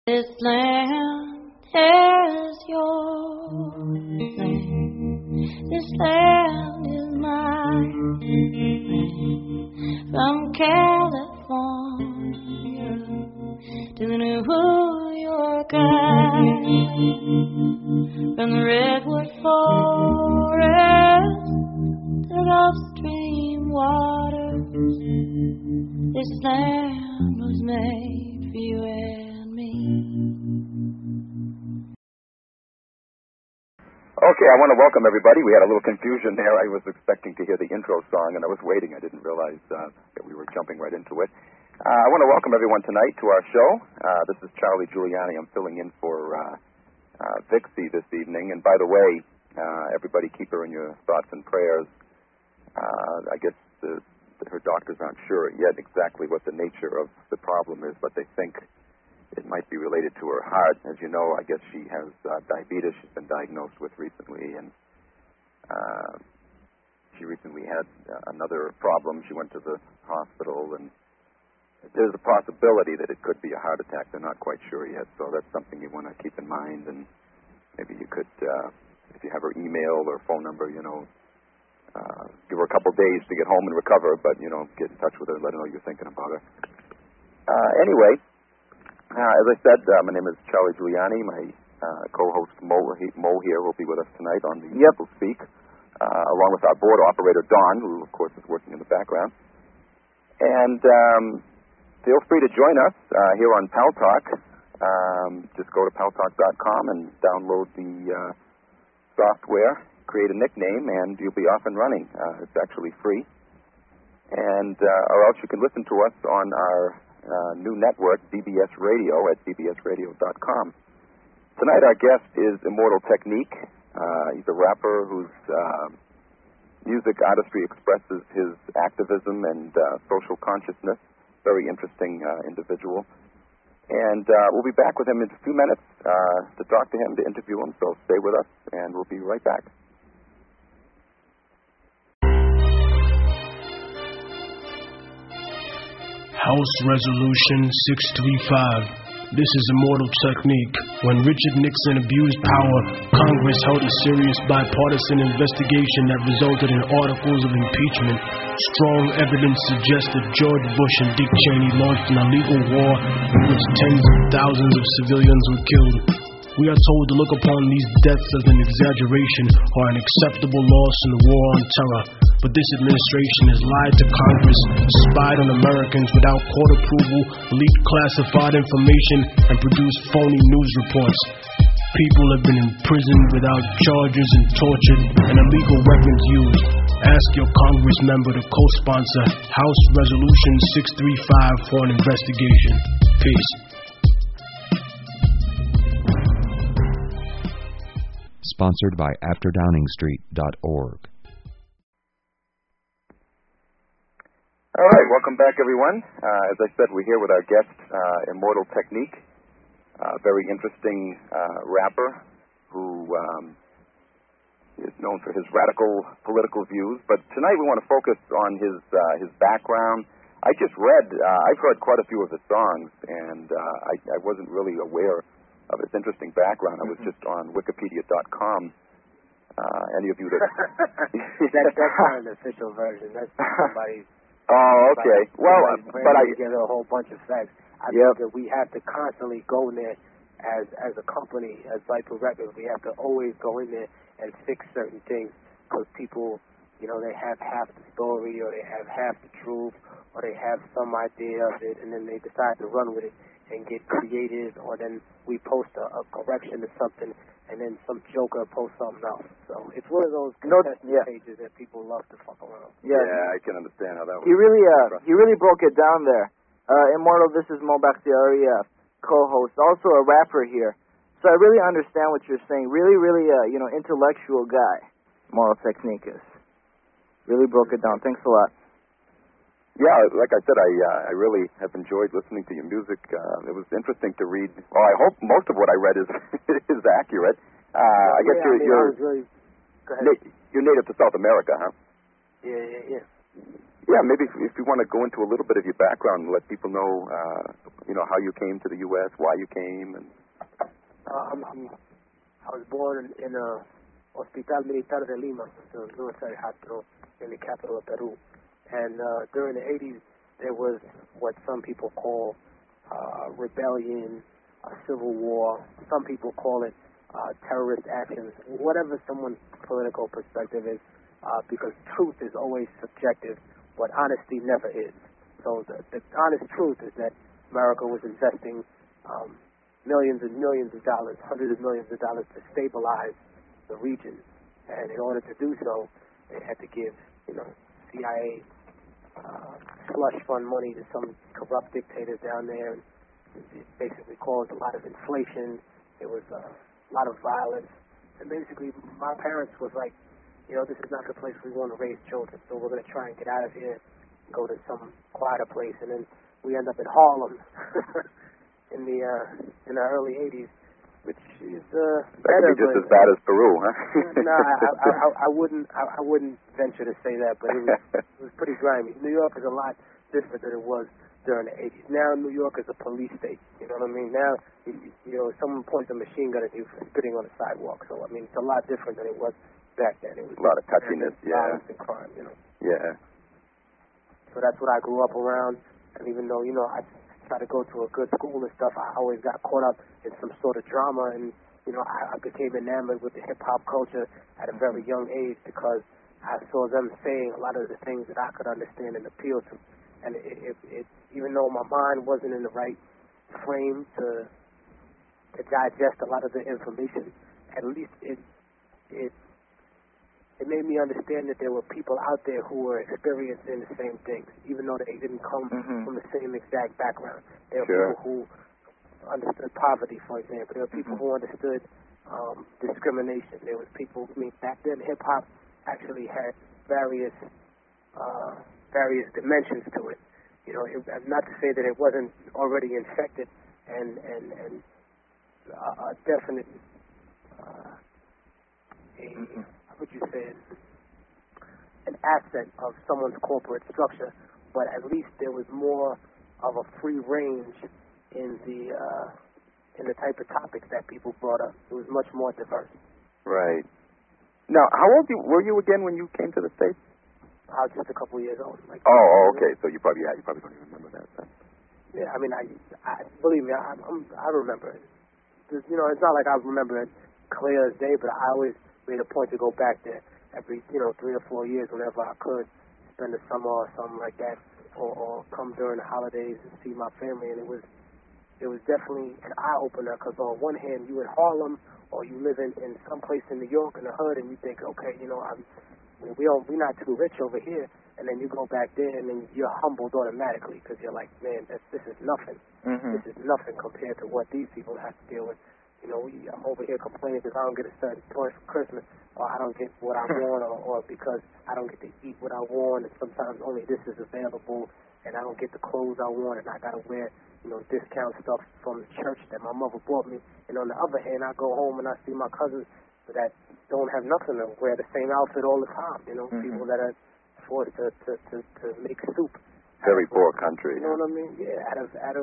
This land is your land. This land is mine. From California to the New York Island, from the redwood forest to the Gulf Stream waters, this land was made for you and me. Okay, I want to welcome everybody. We had a little confusion there. I was expecting to hear the intro song, and I was waiting. I didn't realize that we were jumping right into it. I want to welcome everyone tonight to our show. This is Charlie Giuliani. I'm filling in for Vixie this evening. And by the way, everybody keep her in your thoughts and prayers. I guess her doctors aren't sure yet exactly what the nature of the problem is, but they think it might be related to her heart. As you know, I guess she has diabetes she's been diagnosed with recently, and she recently had another problem. She went to the hospital, and there's a possibility that it could be a heart attack. They're not quite sure yet, so that's something you want to keep in mind, and maybe you could, if you have her email or phone number, give her a couple days to get home and recover, but, get in touch with her and let her know you're thinking about her. Anyway, as I said, my name is Charlie Giuliani. My co-host Mo here will be with us tonight on the People Speak, along with our board operator Don, who of course is working in the background. And feel free to join us here on Pal Talk. Just go to paltalk.com and download the software, create a nickname, and you'll be off and running. It's actually free. And or else you can listen to us on our new network, BBS Radio, at bbsradio.com. Tonight our guest is Immortal Technique. He's a rapper whose music artistry expresses his activism and social consciousness. Very interesting individual. And we'll be back with him in a few minutes to talk to him, to interview him, so stay with us, and we'll be right back. House Resolution 635. This is Immortal Technique. When Richard Nixon abused power, Congress held a serious bipartisan investigation that resulted in articles of impeachment. Strong evidence suggested George Bush and Dick Cheney launched an illegal war in which tens of thousands of civilians were killed. We are told to look upon these deaths as an exaggeration or an acceptable loss in the war on terror. But this administration has lied to Congress, spied on Americans without court approval, leaked classified information, and produced phony news reports. People have been imprisoned without charges and tortured, and illegal weapons used. Ask your Congress member to co-sponsor House Resolution 635 for an investigation. Peace. Sponsored by AfterDowningstreet.org. All right, welcome back, everyone. As I said, we're here with our guest, Immortal Technique, a very interesting rapper who is known for his radical political views. But tonight we want to focus on his background. I just read, I've heard quite a few of his songs, and I wasn't really aware of his interesting background. I was just on Wikipedia.com. Any of you that... that's not an official version. That's somebody's... Oh, okay. Well, but I together a whole bunch of facts. I think that we have to constantly go in there as a company, as Viper Records. We have to always go in there and fix certain things because people, they have half the story, or they have half the truth, or they have some idea of it, and then they decide to run with it and get creative, or then we post a correction to something, and then some joker posts something else. So it's one of those pages that people love to fuck around. Yeah, I can understand how that works. He really broke it down there. Immortal, this is Mo Bakhtiari, co-host, also a rapper here. So I really understand what you're saying. Really, intellectual guy. Immortal Technique is. Really broke it down. Thanks a lot. Yeah, like I said, I really have enjoyed listening to your music. It was interesting to read. Well, I hope most of what I read is accurate. I guess you're native to South America, huh? Yeah. Yeah, maybe if you want to go into a little bit of your background and let people know, how you came to the U.S., why you came, and. I was born in Hospital Militar de Lima, the military hospital in the capital of Peru. And during the 80s, there was what some people call rebellion, a civil war. Some people call it terrorist actions, whatever someone's political perspective is, because truth is always subjective, but honesty never is. So the honest truth is that America was investing millions and millions of dollars, hundreds of millions of dollars to stabilize the region. And in order to do so, they had to give, CIA slush fund money to some corrupt dictators down there. It basically caused a lot of inflation. There was a lot of violence. And basically, my parents was like, this is not the place we want to raise children, so we're going to try and get out of here and go to some quieter place. And then we end up in Harlem in the early 80s, which is better. That could be just as bad as Peru, huh? No, I wouldn't venture to say that, but it was pretty grimy. New York is a lot different than it was during the 80s. Now New York is a police state. You know what I mean? Now, someone points a machine gun at you for spitting on the sidewalk. So I mean, it's a lot different than it was back then. It was a lot of touchiness, violence and crime. Yeah. So that's what I grew up around, and even though I try to go to a good school and stuff, I always got caught up in some sort of drama, and I became enamored with the hip hop culture at a very young age because I saw them saying a lot of the things that I could understand and appeal to, and it even though my mind wasn't in the right frame to digest a lot of the information, at least it made me understand that there were people out there who were experiencing the same things, even though they didn't come from the same exact background. There were people who understood poverty, for example. There were people who understood discrimination. There was people, back then hip-hop actually had various dimensions to it. Not to say that it wasn't already infected and a definite an asset of someone's corporate structure, but at least there was more of a free range in the type of topics that people brought up. It was much more diverse. Right. Now, how old were you again when you came to the States? I was just a couple of years old. Okay. So you probably don't even remember that then. Yeah, I believe me, I remember it. It's not like I remember it clear as day, but I always made a point to go back there every 3 or 4 years whenever I could, spend the summer or something like that, or come during the holidays and see my family. And it was definitely an eye opener because on one hand you in Harlem or you live in some place in New York in the hood and you think, okay, we're not too rich over here, and then you go back there and then you're humbled automatically because you're like, man, this is nothing. This is nothing compared to what these people have to deal with. I'm over here complaining because I don't get a certain toy for Christmas, or I don't get what I want, or because I don't get to eat what I want, and sometimes only this is available, and I don't get the clothes I want, and I gotta wear, discount stuff from the church that my mother bought me. And on the other hand, I go home and I see my cousins that don't have nothing to wear the same outfit all the time. People that are forced to make soup. Very poor country. You know what I mean? Yeah,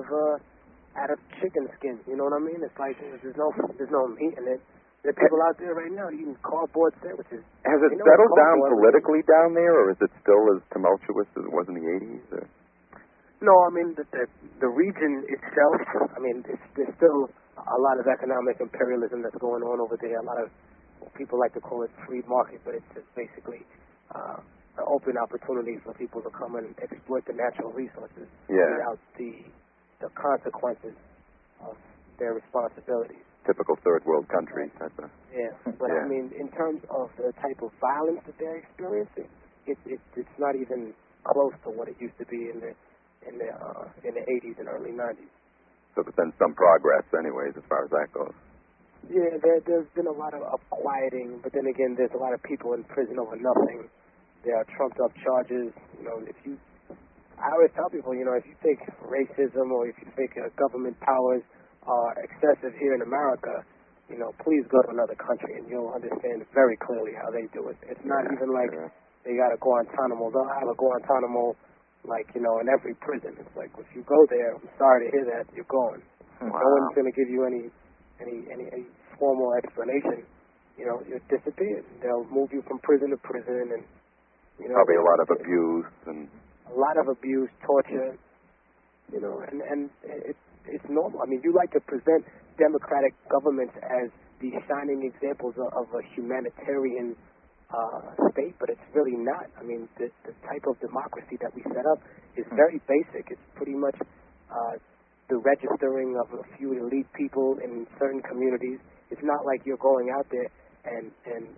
out of chicken skin, you know what I mean? It's like there's no meat in it. There are people out there right now eating cardboard sandwiches. Has it settled down politically down there, or is it still as tumultuous as it was in the 80s? Or? No, the region itself, there's still a lot of economic imperialism that's going on over there. A lot of people like to call it free market, but it's just basically an open opportunity for people to come and exploit the natural resources without the consequences of their responsibilities. Typical third world country type of. Yeah, but in terms of the type of violence that they're experiencing, it's not even close to what it used to be in the 80s and early 90s. So there's been some progress, anyways, as far as that goes. Yeah, there's been a lot of quieting, but then again, there's a lot of people in prison over nothing. There are trumped-up charges. I always tell people, if you think racism or if you think government powers are excessive here in America, please go to another country and you'll understand very clearly how they do it. It's not even like they got a Guantanamo. They'll have a Guantanamo, like, you know, in every prison. It's like, if you go there, I'm sorry to hear that, you're gone. Wow. No one's going to give you any formal explanation. You know, you're disappeared. They'll move you from prison to prison, and you know, probably a lot of abuse and a lot of abuse, torture. You know, and it's normal. I mean, you like to present democratic governments as the shining examples of a humanitarian state, but it's really not. I mean, the type of democracy that we set up is very basic. It's pretty much the registering of a few elite people in certain communities. It's not like you're going out there and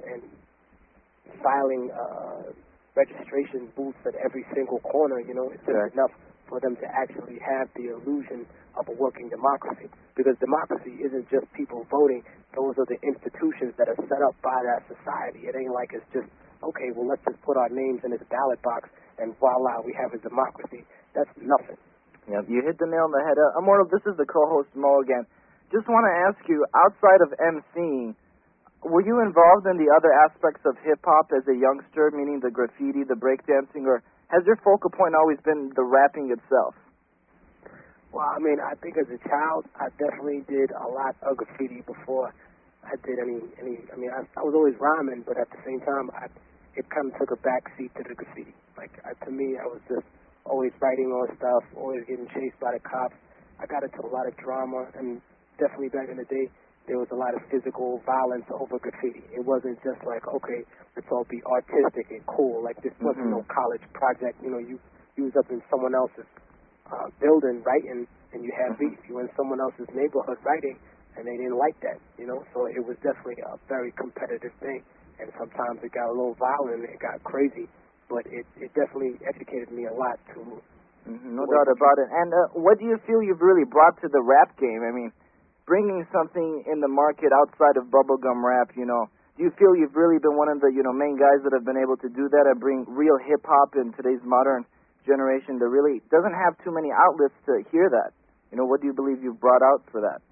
filing registration booths at every single corner. You know, it's just enough for them to actually have the illusion of a working democracy. Because democracy isn't just people voting. Those are the institutions that are set up by that society. It ain't like it's just, okay, well, let's just put our names in this ballot box and voila, we have a democracy. That's nothing. Yep, you hit the nail on the head. Immortal, this is the co-host Mo again. Just want to ask you, outside of emceeing, were you involved in the other aspects of hip-hop as a youngster, meaning the graffiti, the breakdancing, or has your focal point always been the rapping itself? Well, I mean, I think as a child, I definitely did a lot of graffiti before I did any. I mean, I was always rhyming, but at the same time, it kind of took a back seat to the graffiti. Like, to me, I was just always writing on stuff, always getting chased by the cops. I got into a lot of drama, and definitely back in the day, there was a lot of physical violence over graffiti. It wasn't just like, okay, let's all be artistic and cool. Like, this wasn't no college project. You know, you was up in someone else's building writing, and you had beef. You were in someone else's neighborhood writing, and they didn't like that, you know? So it was definitely a very competitive thing, and sometimes it got a little violent, it got crazy, but it definitely educated me a lot to... No doubt about it. And what do you feel you've really brought to the rap game? I mean, bringing something in the market outside of bubblegum rap, you know, do you feel you've really been one of the, you know, main guys that have been able to do that and bring real hip-hop in today's modern generation that really doesn't have too many outlets to hear that? You know, what do you believe you've brought out for that?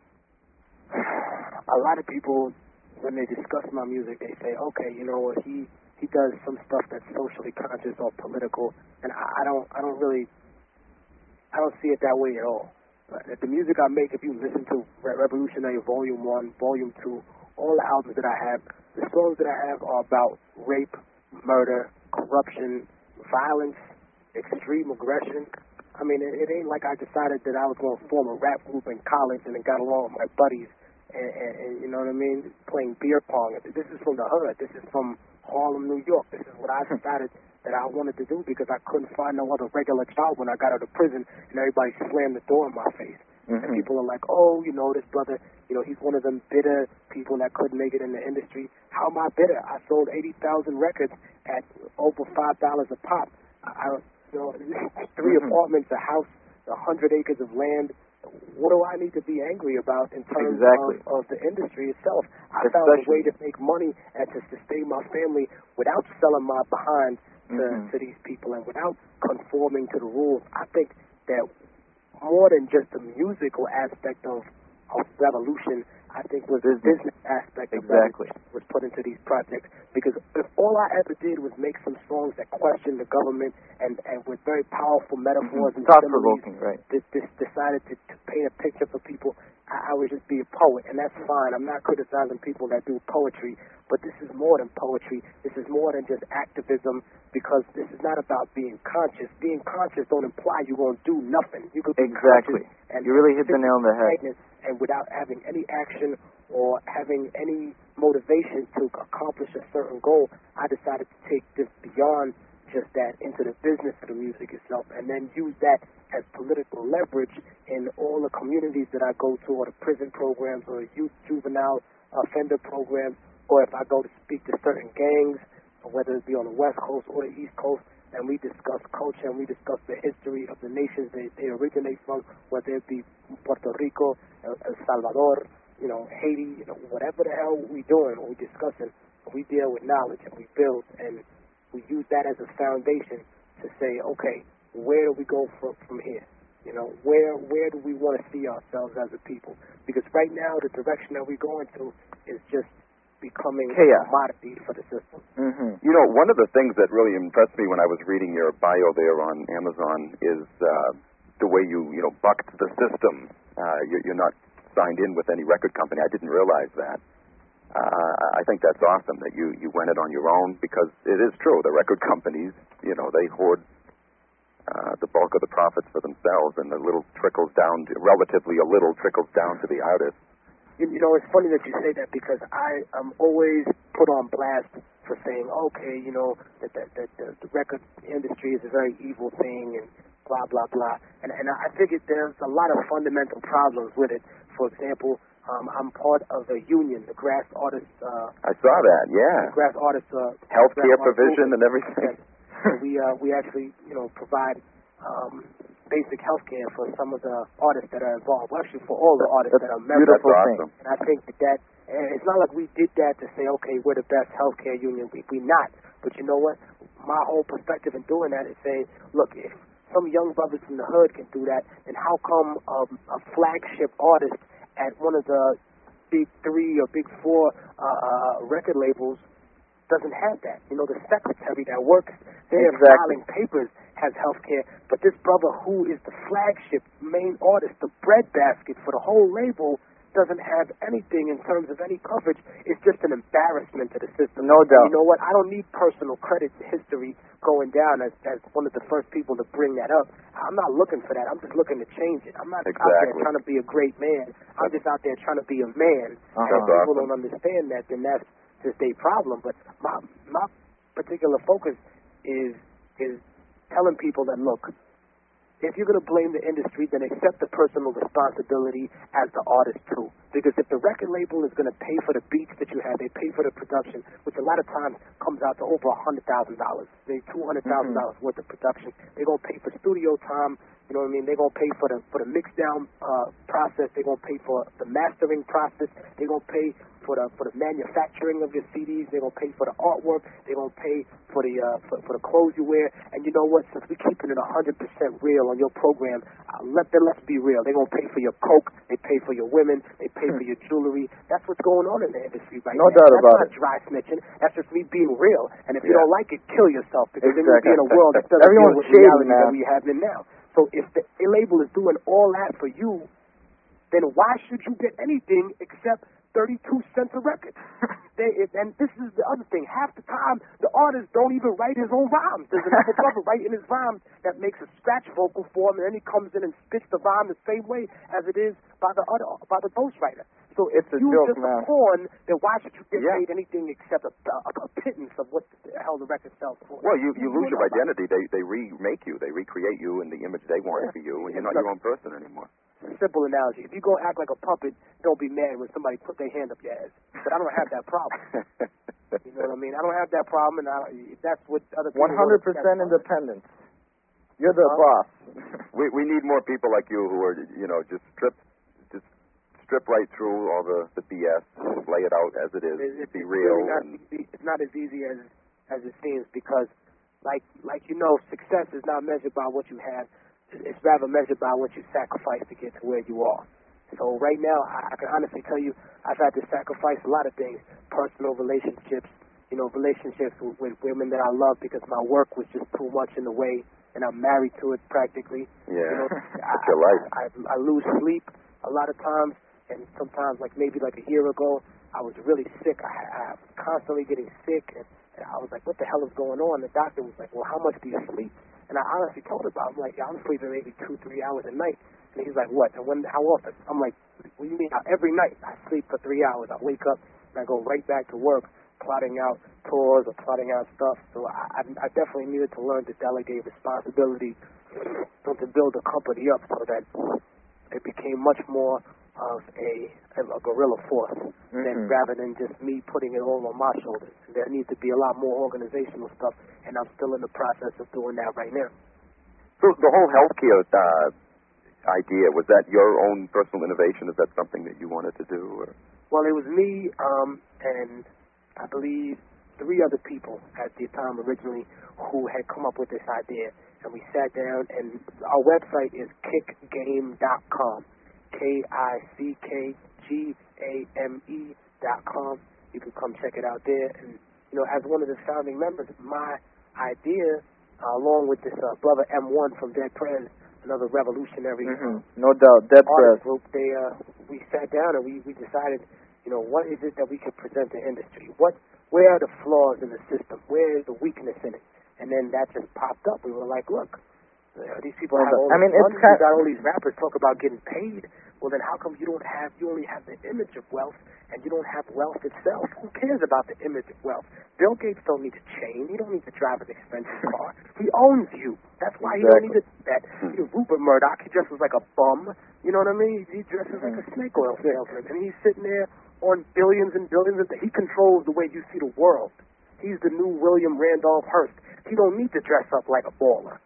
A lot of people, when they discuss my music, they say, okay, you know, he does some stuff that's socially conscious or political, and I don't see it that way at all. The music I make, if you listen to Revolutionary Volume 1, Volume 2, all the albums that I have, the songs that I have are about rape, murder, corruption, violence, extreme aggression. I mean, it ain't like I decided that I was going to form a rap group in college and then got along with my buddies and you know what I mean, playing beer pong. This is from the hood. This is from Harlem, New York. This is what I decided that I wanted to do because I couldn't find no other regular job when I got out of prison and everybody slammed the door in my face. And people are like, oh, you know, this brother, you know, he's one of them bitter people that couldn't make it in the industry. How am I bitter? I sold 80,000 records at over $5 a pop. You know, 3 apartments, a house, 100 acres of land. What do I need to be angry about in terms of the industry itself? I found a way to make money and to sustain my family without selling my behind to these people and without conforming to the rules. I think that more than just the musical aspect of Revolution, I think was the business aspect of Revolution was put into these projects. Because if all I ever did was make some songs that questioned the government and with very powerful metaphors and thought-provoking, decided to paint a picture for people, I would just be a poet, and that's fine. I'm not criticizing people that do poetry, but this is more than poetry. This is more than just activism, because this is not about being conscious. Being conscious don't imply you're going to do nothing. You could be conscious and you really hit the nail on the head. And without having any action or having any motivation to accomplish a certain goal, I decided to take this beyond just that into the business of the music itself, and then use that as political leverage in all the communities that I go to, or the prison programs, or the youth juvenile offender programs, or if I go to speak to certain gangs, whether it be on the West Coast or the East Coast, and we discuss culture and we discuss the history of the nations they originate from, whether it be Puerto Rico, El Salvador, you know, Haiti, you know, whatever the hell we doing, we discussing, we deal with knowledge and we build, and we use that as a foundation to say, okay, where do we go from here? You know, where do we want to see ourselves as a people? Because right now the direction that we're going to is just becoming chaos. a commodity for the system. Mm-hmm. You know, one of the things that really impressed me when I was reading your bio there on Amazon is the way you bucked the system. You're not signed in with any record company. I didn't realize that. I think that's awesome that you went it on your own, because it is true. The record companies, they hoard the bulk of the profits for themselves, and relatively a little trickles down to the artists. It's funny that you say that, because I am always put on blast for saying, okay, that the record industry is a very evil thing and blah, blah, blah. And I figured there's a lot of fundamental problems with it. For example, I'm part of a union, the Grass Artists. I saw that, yeah. Grass Artists. Healthcare provision and everything. Yes. We actually, provide basic health care for some of the artists that are involved. Well, actually, for all the artists that are members. Beautiful thing. Awesome. And I think that it's not like we did that to say, okay, we're the best healthcare union. We're not. But you know what? My whole perspective in doing that is saying, look, if some young brothers from the hood can do that, then how come a flagship artist at one of the big 3 or big 4 record labels doesn't have that? The secretary that works there filing papers has health care, but this brother who is the flagship main artist, the breadbasket for the whole label, doesn't have anything in terms of any coverage. It's just an embarrassment to the system. No doubt. And you know what? I don't need personal credit history going down as one of the first people to bring that up. I'm not looking for that. I'm just looking to change it. I'm not out there trying to be a great man. I'm just out there trying to be a man. Uh-huh. If people don't understand that, then that's just a problem. But my particular focus is telling people that, look, if you're going to blame the industry, then accept the personal responsibility as the artist too. Because if the record label is going to pay for the beats that you have, they pay for the production, which a lot of times comes out to over $100,000, maybe $200,000 worth of production. They're going to pay for studio time. You know what I mean? They're going to pay for the mix down process. They're going to pay for the mastering process. They're going to pay for the manufacturing of your CDs. They're going to pay for the artwork. They're going to pay for the clothes you wear. And you know what? Since we're keeping it 100% real on your program, let's be real. They're going to pay for your coke. They pay for your women. They pay for your jewelry. That's what's going on in the industry right now. No doubt about it. That's not dry snitching. That's just me being real. And if you don't like it, kill yourself, because then you'll be in a world that doesn't deal with reality that we have in now. So if the label is doing all that for you, then why should you get anything except 32 cents a record? And this is the other thing. Half the time, the artist don't even write his own rhymes. There's another brother writing his rhymes that makes a scratch vocal for him, and then he comes in and spits the rhyme the same way as it is by the ghostwriter. So if you're just a pawn, then why should you get paid anything except a pittance of what the hell the record sells for? Well, you lose your identity. They remake you. They recreate you in the image they want for you, and you're not your own person anymore. Simple analogy. If you go act like a puppet, don't be mad when somebody put their hand up your ass. But I don't have that problem. You know what I mean? I don't have that problem, and if that's what other people 100% independence. You're the boss. We need more people like you who are, just strip right through all the BS, lay it out as it is, be real. It's not as easy as it seems, because, like success is not measured by what you have. It's rather measured by what you sacrifice to get to where you are. So right now, I can honestly tell you, I've had to sacrifice a lot of things, personal relationships, relationships with women that I love, because my work was just too much in the way, and I'm married to it practically. Yeah, that's your life. I lose sleep a lot of times, and sometimes, maybe a year ago, I was really sick. I was constantly getting sick, and I was like, what the hell is going on? The doctor was like, well, how much do you sleep? And I honestly told him, I'm like, I'm sleeping maybe 2-3 hours a night. And he's like, what? And how often? I'm like, what do you mean? Every night I sleep for 3 hours. I wake up and I go right back to work, plotting out tours or plotting out stuff. So I definitely needed to learn to delegate responsibility and to build a company up so that it became much more of a guerrilla force rather than just me putting it all on my shoulders. There needs to be a lot more organizational stuff, and I'm still in the process of doing that right now. So the whole healthcare idea, was that your own personal innovation? Is that something that you wanted to do? Or? Well, it was me and I believe 3 other people at the time originally who had come up with this idea, and we sat down, and our website is kickgame.com. KICKGAME.com. You You can come check it out there. And, as one of the founding members, my idea, along with this brother M1 from Dead Prez, another revolutionary no doubt, Dead Prez group, we sat down and we decided, what is it that we could present to industry? Where are the flaws in the system? Where is the weakness in it? And then that just popped up. We were like, look, these people have all this money. You got all these rappers talk about getting paid. Well, then how come you only have the image of wealth and you don't have wealth itself? Who cares about the image of wealth? Bill Gates don't need a chain. He don't need to drive an expensive car. He owns you. That's why he don't need to do that. Rupert Murdoch, he dresses like a bum. You know what I mean? He dresses like a snake oil salesman. And he's sitting there on billions and billions. He controls the way you see the world. He's the new William Randolph Hearst. He don't need to dress up like a baller.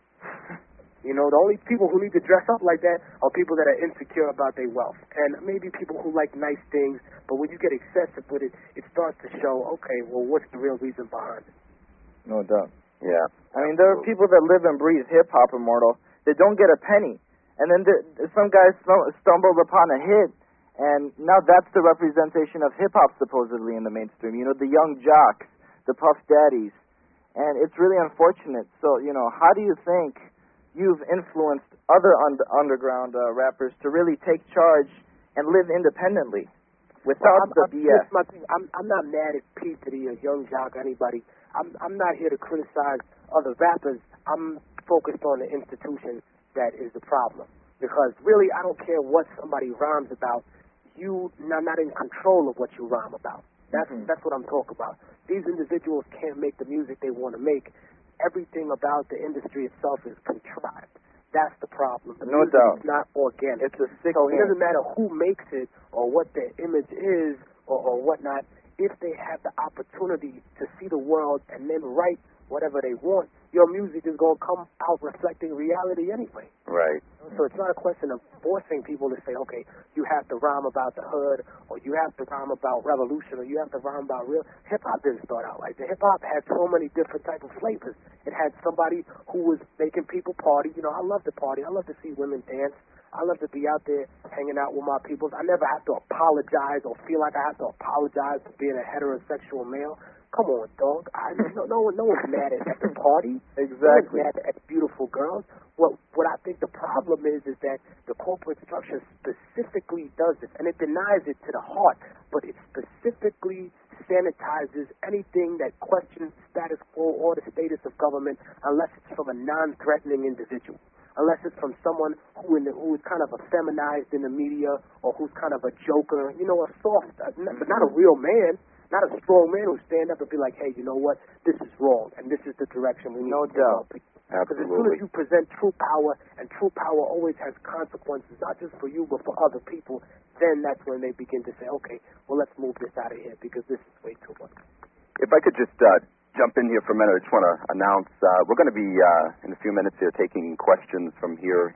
The only people who need to dress up like that are people that are insecure about their wealth. And maybe people who like nice things, but when you get excessive with it, it starts to show, okay, well, what's the real reason behind it? No doubt. Yeah. I mean, there are people that live and breathe hip-hop, Immortal. They don't get a penny. And then some guys stumbled upon a hit, and now that's the representation of hip-hop, supposedly, in the mainstream. The young jocks, the Puff Daddies. And it's really unfortunate. So, how do you think you've influenced other underground rappers to really take charge and live independently without the BS? My thing. I'm not mad at P. Diddy or Young Jock or anybody. I'm not here to criticize other rappers. I'm focused on the institution that is the problem. Because really, I don't care what somebody rhymes about. You're not in control of what you rhyme about. That's what I'm talking about. These individuals can't make the music they want to make. Everything about the industry itself is contrived. That's the problem. The no music doubt. is not organic. It's a sick So it doesn't matter who makes it or what their image is or whatnot. If they have the opportunity to see the world and then write whatever they want, your music is going to come out reflecting reality anyway. Right. So it's not a question of forcing people to say, okay, you have to rhyme about the hood, or you have to rhyme about revolution, or you have to rhyme about real. Hip-hop didn't start out like that. Hip-hop had so many different type of flavors. It had somebody who was making people party. I love to party. I love to see women dance. I love to be out there hanging out with my peoples. I never have to apologize or feel like I have to apologize for being a heterosexual male. Come on, dog. No one's mad at the party. Exactly. No one's mad at beautiful girls. What I think the problem is that the corporate structure specifically does this, and it denies it to the heart, but it specifically sanitizes anything that questions status quo or the status of government unless it's from a non-threatening individual. Unless it's from someone who is kind of effeminized in the media or who's kind of a joker, a soft, but not a real man. Not a strong man who stand up and be like, hey, you know what? This is wrong, and this is the direction we need to go. Because as soon as you present true power, and true power always has consequences, not just for you, but for other people, then that's when they begin to say, okay, well, let's move this out of here because this is way too much. If I could just jump in here for a minute, I just want to announce we're going to be, in a few minutes here, taking questions from here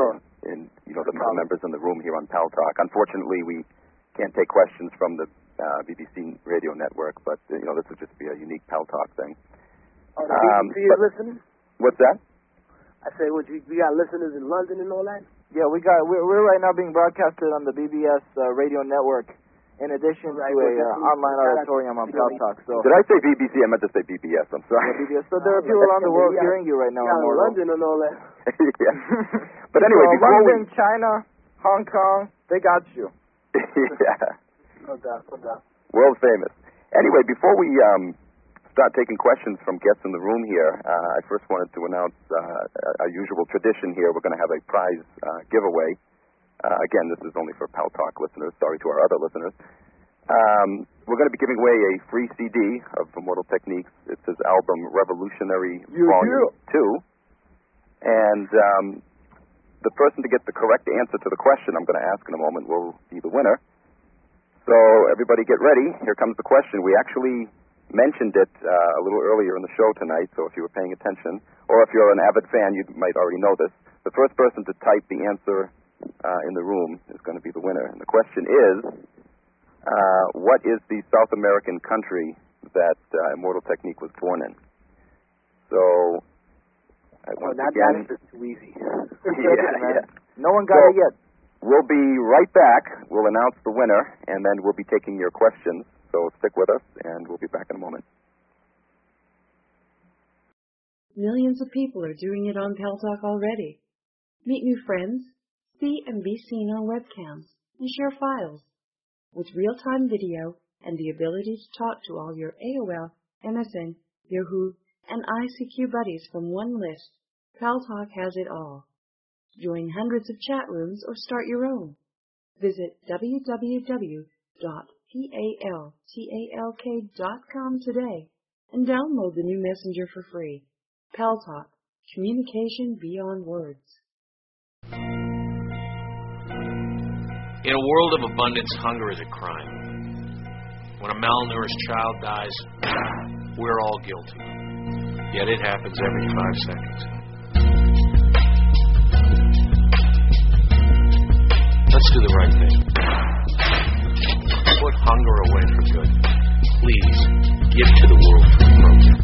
in the members in the room here on Pal Talk. Unfortunately, we can't take questions from the BBC radio network, but this will just be a unique Pal Talk thing. Oh, the BBC is listening? What's that? I say, we got listeners in London and all that? Yeah, we're right now being broadcasted on the BBS radio network, in addition to a online auditorium on Pal Talk. So did I say BBC? I meant to say BBS. I'm sorry. Yeah, BBS. So there are people around the world hearing you right now. In London and all that. Yeah. But anyway, before London, China, Hong Kong, they got you. Yeah. No doubt. World famous. Anyway, before we start taking questions from guests in the room here, I first wanted to announce our usual tradition here. We're going to have a prize giveaway. Again, this is only for Pal Talk listeners. Sorry to our other listeners. We're going to be giving away a free CD of Immortal Techniques. It's his album Revolutionary Volume 2. And the person to get the correct answer to the question I'm going to ask in a moment will be the winner. So everybody get ready. Here comes the question. We actually mentioned it a little earlier in the show tonight, so if you were paying attention, or if you're an avid fan, you might already know this. The first person to type the answer in the room is going to be the winner. And the question is, what is the South American country that Immortal Technique was born in? So, that is just too easy. Yeah. No one got it yet. we'll be right back. We'll announce the winner, and then we'll be taking your questions. So stick with us, and we'll be back in a moment. Millions of people are doing it on Paltalk already. Meet new friends, see and be seen on webcams, and share files. With real-time video and the ability to talk to all your AOL, MSN, Yahoo, and ICQ buddies from one list, Paltalk has it all. Join hundreds of chat rooms or start your own. Visit www.paltalk.com today and download the new messenger for free. Paltalk, communication beyond words. In a world of abundance, hunger is a crime. When a malnourished child dies, we're all guilty. Yet it happens every 5 seconds. Let's do the right thing. Put hunger away for good. Please, give to the World Food Program.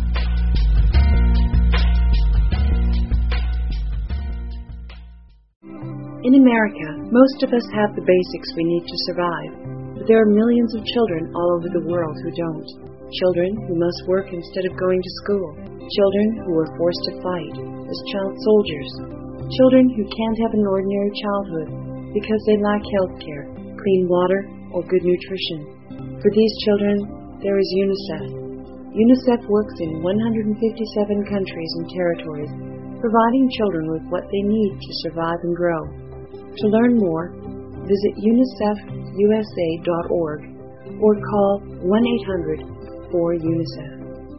In America, most of us have the basics we need to survive, but there are millions of children all over the world who don't. Children who must work instead of going to school. Children who are forced to fight as child soldiers. Children who can't have an ordinary childhood because they lack health care, clean water, or good nutrition. For these children, there is UNICEF. UNICEF works in 157 countries and territories, providing children with what they need to survive and grow. To learn more, visit unicefusa.org or call 1-800-4UNICEF.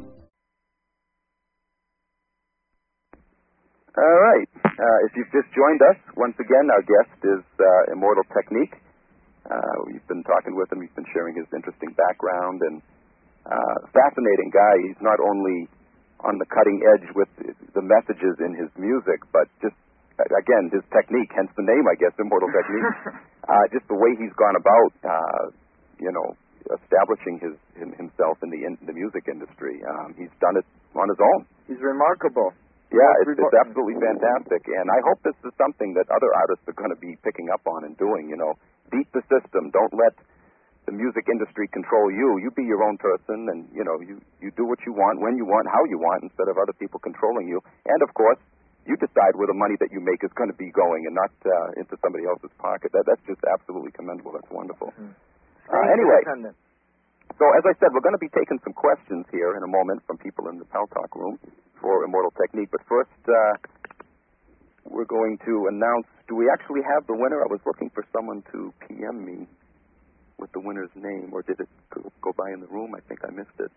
All right. If you've just joined us, once again, our guest is Immortal Technique. We've been talking with him. He's been sharing his interesting background and fascinating guy. He's not only on the cutting edge with the messages in his music, but just, again, his technique, hence the name, I guess, Immortal Technique. Just the way he's gone about, establishing himself in the music industry. He's done it on his own. He's remarkable. Yeah, it's absolutely fantastic, and I hope this is something that other artists are going to be picking up on and doing. Beat the system. Don't let the music industry control you. You be your own person, and you do what you want, when you want, how you want, instead of other people controlling you. And of course, you decide where the money that you make is going to be going, and not into somebody else's pocket. That's just absolutely commendable. That's wonderful. Mm-hmm. Anyway, so as I said, we're going to be taking some questions here in a moment from people in the Paltalk room for Immortal Technique. But first, we're going to announce. Do we actually have the winner? I was looking for someone to PM me with the winner's name, or did it go by in the room? I think I missed it.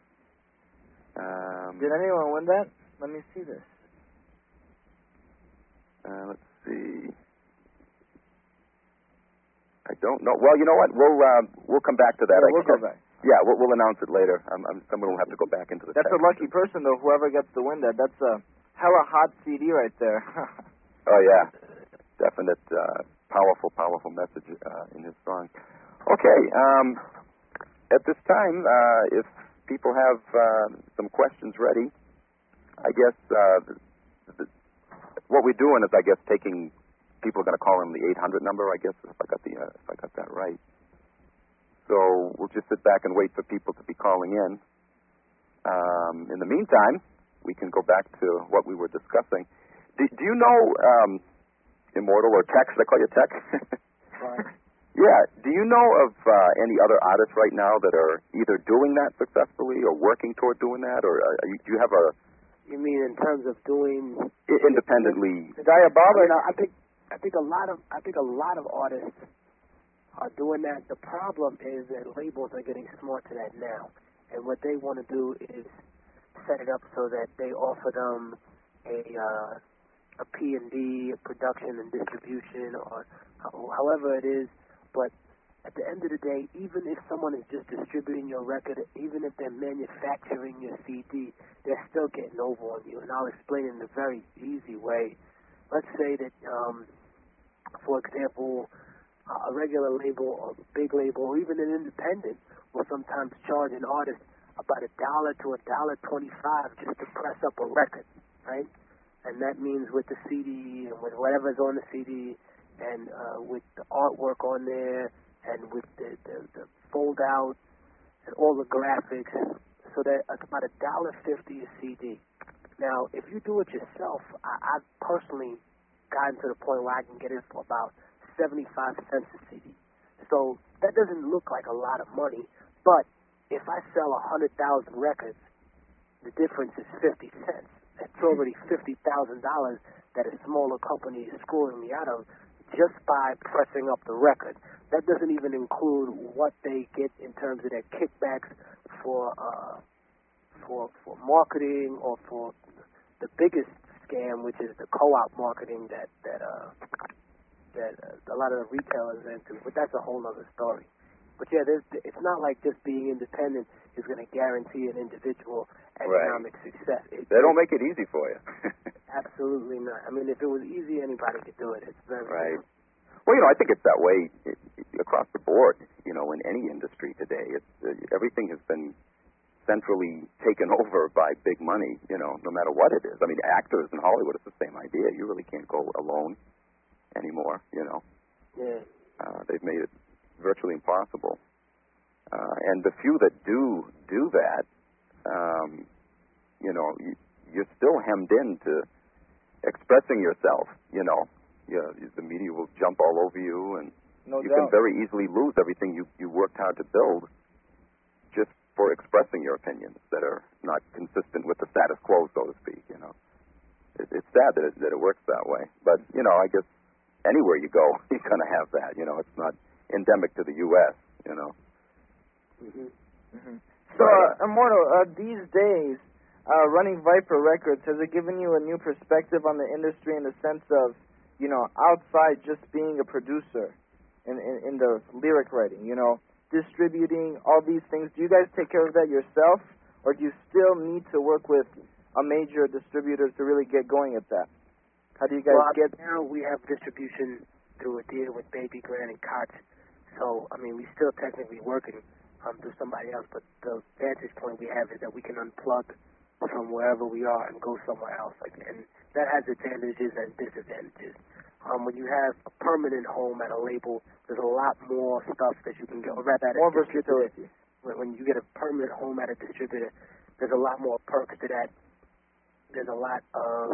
Did anyone win that? Let me see this. Let's see. I don't know. Well, you know what? We'll come back to that. Yeah, we'll go back. Yeah, we'll announce it later. Someone will have to go back into the. That's text. a lucky person, though. Whoever gets to win that. That's a hella hot CD right there. Oh yeah, definite, powerful message in his song. Okay, at this time, if people have some questions ready, I guess what we're doing is, taking people are going to call in the 800 number. I guess if I got that right. So we'll just sit back and wait for people to be calling in. In the meantime, we can go back to what we were discussing. Do you know Immortal, or Tech? Should I call you Tech? Right. Yeah. Do you know of any other artists right now that are either doing that successfully or working toward doing that, or do you have a? You mean in terms of doing independently? Diabolic. I think a lot of artists are doing that. The problem is that labels are getting smart to that now, and what they want to do is set it up so that they offer them a P&D, production and distribution, or however it is. But at the end of the day, even if someone is just distributing your record, even if they're manufacturing your CD, they're still getting over on you. And I'll explain in a very easy way. Let's say that, for example, a regular label or a big label or even an independent will sometimes charge an artist about $1 to $1.25 just to press up a record, right? And that means with the CD and with whatever's on the CD, and with the artwork on there, and with the fold out and all the graphics, so that it's about $1.50 a CD. Now, if you do it yourself, I've personally gotten to the point where I can get it for about 75 cents a CD. So that doesn't look like a lot of money, but if I sell 100,000 records, the difference is 50 cents. That's already $50,000 that a smaller company is screwing me out of just by pressing up the record. That doesn't even include what they get in terms of their kickbacks for marketing, or for the biggest scam, which is the co-op marketing that a lot of the retailers are into. But that's a whole other story. But yeah, it's not like just being independent is going to guarantee an individual economic success. They don't make it easy for you. Absolutely not. I mean, if it was easy, anybody could do it. It's very right. Well, I think it's that way across the board. In any industry today, everything has been centrally taken over by big money. No matter what it is. I mean, actors in Hollywood, it's the same idea. You really can't go alone anymore. Yeah. They've made it virtually impossible. And the few that do that, you're still hemmed into expressing yourself. The media will jump all over you, and you can very easily lose everything you worked hard to build just for expressing your opinions that are not consistent with the status quo, so to speak. It's sad that it works that way, but I guess anywhere you go, you're going to have that. It's not endemic to the U.S. So, Immortal, these days, running Viper Records, has it given you a new perspective on the industry in the sense of, outside just being a producer in the lyric writing, distributing all these things? Do you guys take care of that yourself, or do you still need to work with a major distributor to really get going at that? How do you guys get... Now we have distribution through a deal with Baby Grand and Koch. So, I mean, we're still technically working through somebody else, but the vantage point we have is that we can unplug from wherever we are and go somewhere else. And that has advantages and disadvantages. When you have a permanent home at a label, there's a lot more stuff that you can get, or rather, more versatility. When you get a permanent home at a distributor, there's a lot more perks to that. There's a lot of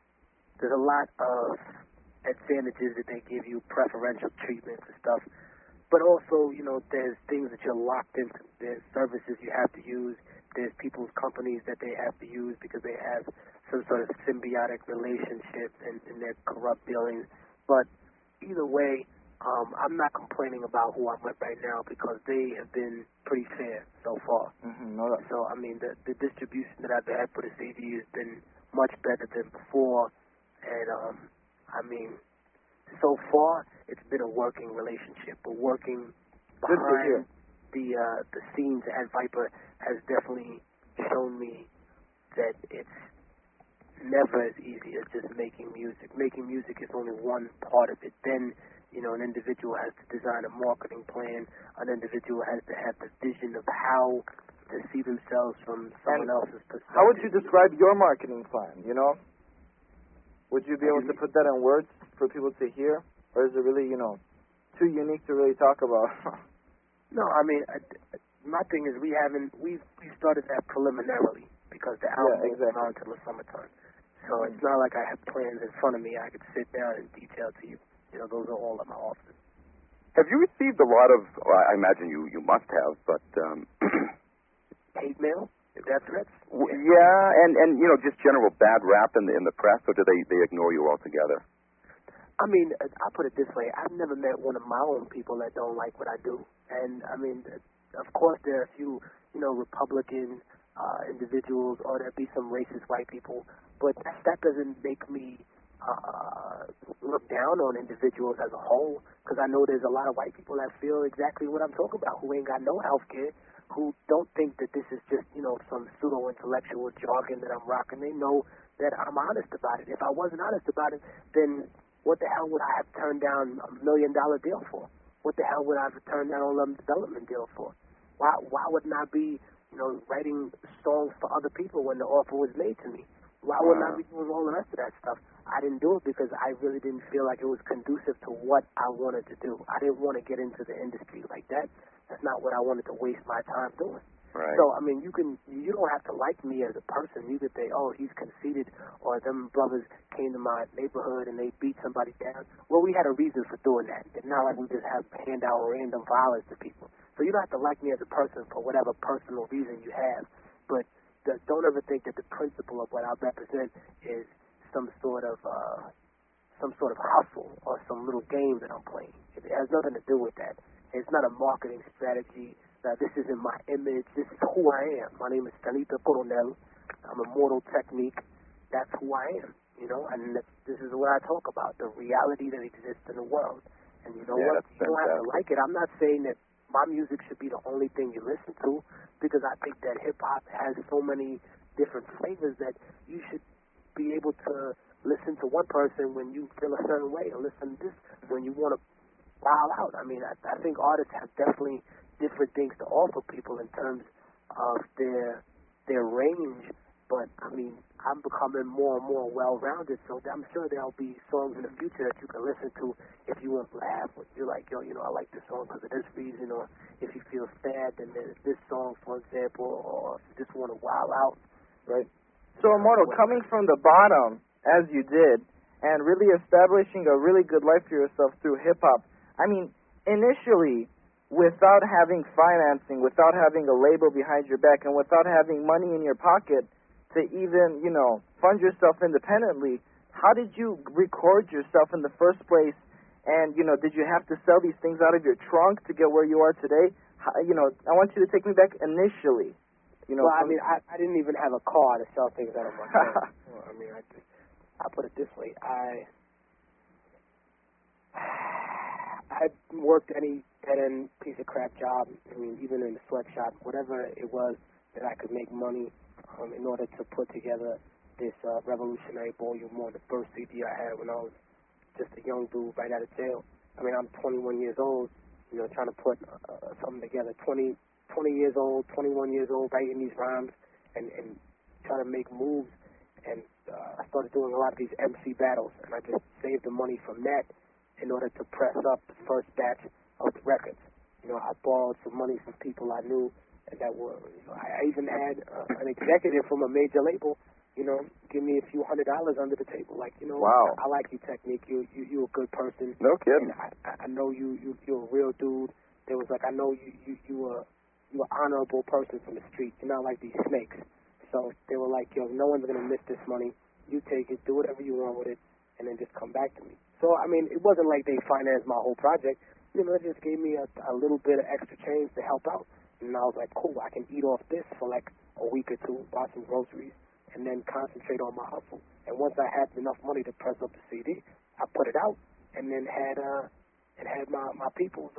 advantages that they give you, preferential treatments and stuff. But also, there's things that you're locked into. There's services you have to use. There's people's companies that they have to use because they have some sort of symbiotic relationship and their corrupt dealings. But either way, I'm not complaining about who I'm with right now because they have been pretty fair so far. So, I mean, the distribution that I've had for the CD has been much better than before. And, I mean, so far, it's been a working relationship. But working behind the scenes at Viper has definitely shown me that it's never as easy as just making music. Making music is only one part of it. Then, an individual has to design a marketing plan. An individual has to have the vision of how to see themselves from someone else's perspective. How would you describe your marketing plan, Would you be able to put that in words for people to hear? Or is it really, too unique to really talk about? No, I mean, my thing is we started that preliminarily because the album went on until the summertime. So it's not like I have plans in front of me I could sit down and detail to you. Those are all at my office. Have you received a lot of, I imagine you must have, but... hate mail? Death threats? Yeah, and just general bad rap in the press, or do they ignore you altogether? I mean, I'll put it this way. I've never met one of my own people that don't like what I do. And, I mean, of course there are a few, Republican individuals, or there'll be some racist white people, but that doesn't make me look down on individuals as a whole, because I know there's a lot of white people that feel exactly what I'm talking about, who ain't got no health care, who don't think that this is just, some pseudo-intellectual jargon that I'm rocking. They know that I'm honest about it. If I wasn't honest about it, then what the hell would I have turned down $1 million deal for? What the hell would I have turned down a development deal for? Why wouldn't I be, writing songs for other people when the offer was made to me? Why wouldn't I be doing all the rest of that stuff? I didn't do it because I really didn't feel like it was conducive to what I wanted to do. I didn't want to get into the industry like that. That's not what I wanted to waste my time doing. Right. So, I mean, you don't have to like me as a person. You could say, oh, he's conceited, or them brothers came to my neighborhood and they beat somebody down. Well, we had a reason for doing that. It's not like we just hand out random violence to people. So you don't have to like me as a person for whatever personal reason you have. But don't ever think that the principle of what I represent is some sort of hustle or some little game that I'm playing. It has nothing to do with that. It's not a marketing strategy. This isn't my image. This is who I am. My name is Tanita Coronel. I'm Immortal Technique. That's who I am, you know, and this is what I talk about, the reality that exists in the world. And you know what? You don't have to like it. I'm not saying that my music should be the only thing you listen to, because I think that hip-hop has so many different flavors that you should be able to listen to one person when you feel a certain way, or listen to this when you want to wild out. I mean, I think artists have definitely different things to offer people in terms of their range, but I mean, I'm becoming more and more well-rounded, so I'm sure there'll be songs in the future that you can listen to if you want to laugh, or you're like, yo, you know, I like this song because of this reason, or if you feel sad, then there's this song, for example, or if you just want to wild out, right? So, Immortal, coming from the bottom, as you did, and really establishing a really good life for yourself through hip-hop, I mean, initially, without having financing, without having a label behind your back, and without having money in your pocket to even, you know, fund yourself independently, how did you record yourself in the first place? And, you know, did you have to sell these things out of your trunk to get where you are today? How, you know, I want you to take me back initially. You know, well, I mean, I didn't even have a car to sell things out of my trunk. I mean, I put it this way. I worked any dead-end piece of crap job, I mean, even in the sweatshop, whatever it was that I could make money in order to put together this Revolutionary Volume 1, the first CD I had when I was just a young dude right out of jail. I mean, I'm 21 years old, you know, trying to put something together, 20 years old, 21 years old, writing these rhymes and trying to make moves. And I started doing a lot of these MC battles, and I just saved the money from that in order to press up the first batch of the records. You know, I borrowed some money from people I knew, and that were, you know, I even had an executive from a major label, you know, give me a few $100 under the table. Like, you know, wow. I like your technique. You're a good person. No kidding. And I know you're a real dude. There was like, I know you're an honorable person from the street. You're not like these snakes. So they were like, yo, no one's gonna miss this money. You take it, do whatever you want with it, and then just come back to me. So, I mean, it wasn't like they financed my whole project. You know, they just gave me a little bit of extra change to help out. And I was like, cool, I can eat off this for like a week or two, buy some groceries, and then concentrate on my hustle. And once I had enough money to press up the CD, I put it out, and then had my peoples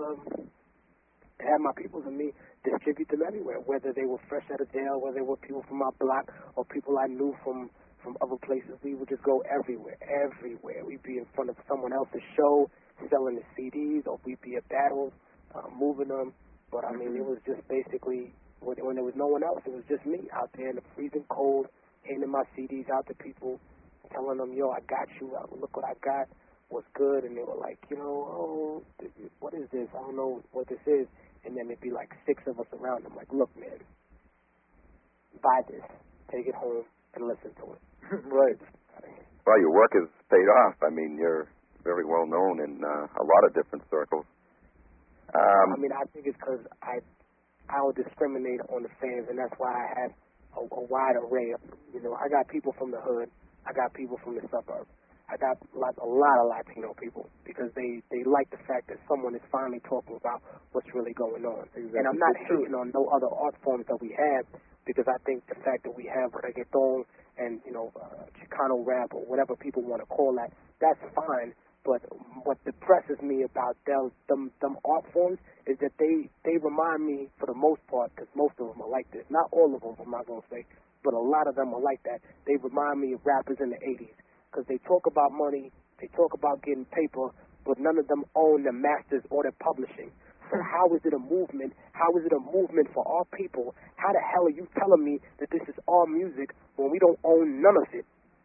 and me distribute them everywhere, whether they were fresh out of jail, whether they were people from my block or people I knew from other places. We would just go everywhere. We'd be in front of someone else's show, selling the CDs, or we'd be at battles, moving them. But, I mean, it was just basically, when there was no one else, it was just me out there in the freezing cold, handing my CDs out to people, telling them, yo, I got you, look what I got, what's good. And they were like, you know, oh, what is this? I don't know what this is. And then there'd be like 6 of us around them, like, look, man, buy this, take it home, and listen to it. Right. Well, your work has paid off. I mean, you're very well known in a lot of different circles. I mean, I think it's because I don't discriminate on the fans, and that's why I have a wide array of, you know, I got people from the hood, I got people from the suburbs, I got a lot of Latino people, because they like the fact that someone is finally talking about what's really going on. Exactly. And I'm not hating on no other art forms that we have, because I think the fact that we have reggaeton and, you know, Chicano rap or whatever people want to call that, that's fine. But what depresses me about them art forms is that they remind me, for the most part, because most of them are like this. Not all of them, I'm not going to say, but a lot of them are like that. They remind me of rappers in the 80s, because they talk about money, they talk about getting paper, but none of them own their masters or their publishing. So how is it a movement? How is it a movement for our people? How the hell are you telling me that this is our music when we don't own none of it?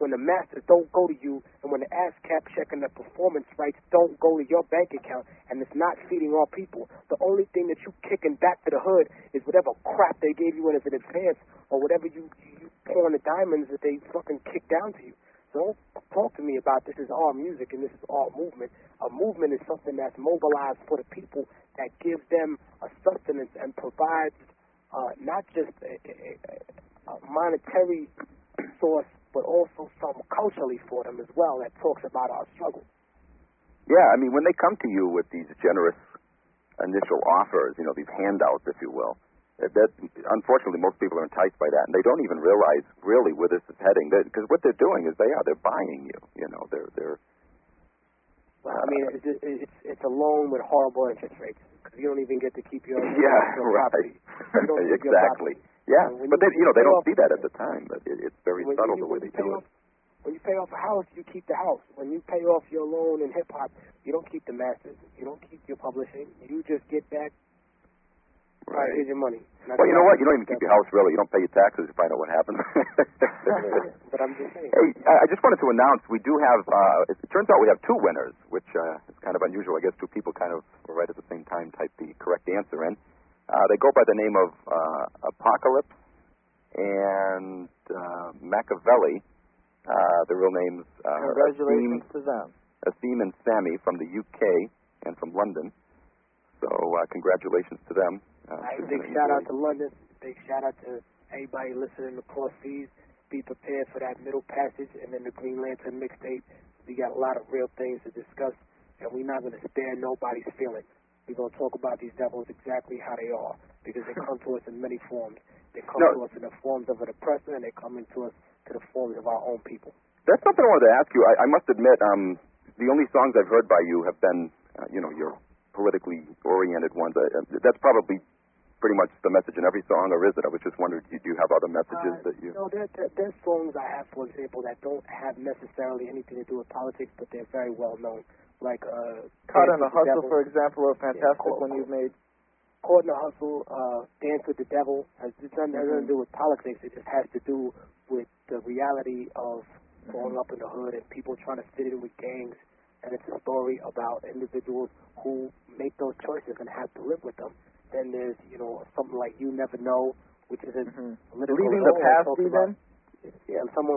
when the masters don't go to you, and when the ASCAP checking the performance rights don't go to your bank account, and it's not feeding our people, the only thing that you kicking back to the hood is whatever crap they gave you in as an advance, or whatever you pawn the diamonds that they fucking kick down to you. So don't talk to me about this is our music and this is our movement. A movement is something that's mobilized for the people, that gives them a sustenance and provides not just a monetary source, but also some culturally for them as well, that talks about our struggle. Yeah, I mean, when they come to you with these generous initial offers, these handouts, if you will, that unfortunately most people are enticed by that, and they don't even realize really where this is heading. Because what they're doing is they're buying you. They're. Well, I mean, it's a loan with horrible interest rates, because you don't even get to keep your property. You don't keep exactly. Yeah, but they don't see that at the time. But it's very subtle the way they do it. When you pay off a house, you keep the house. When you pay off your loan in hip hop, you don't keep the masters. You don't keep your publishing. You just get back. Right, here's your money. Well, you know what? You don't even keep your house, really. You don't pay your taxes to find out what happens. But I'm just saying. Hey, I just wanted to announce we do have, it turns out we have two winners, which is kind of unusual. I guess two people kind of right at the same time type the correct answer in. They go by the name of Apocalypse and Machiavelli. Their real names congratulations to them. Asim and Sammy from the UK and from London. So congratulations to them. Big shout out to London. Big shout out to everybody listening to Cross Seas. Be prepared for that middle passage and then the Green Lantern mixtape. We got a lot of real things to discuss, and we're not going to spare nobody's feelings. We're going to talk about these devils exactly how they are, because they come to us in many forms. They come to us in the forms of an oppressor, and they come into us to the forms of our own people. That's something I wanted to ask you. I must admit, the only songs I've heard by you have been, your politically oriented ones. That's probably pretty much the message in every song, or is it? I was just wondering, do you have other messages that you... No, there's songs I have, for example, that don't have necessarily anything to do with politics, but they're very well known. Like Caught in the Hustle, for example, a fantastic one you've made. Caught in the Hustle, Dance with the Devil, has nothing to do with politics. It just has to do with the reality of growing up in the hood and people trying to fit in with gangs. And it's a story about individuals who make those choices and have to live with them. Then there's, something like You Never Know, which is a political... Leaving the Past, even? Yeah, someone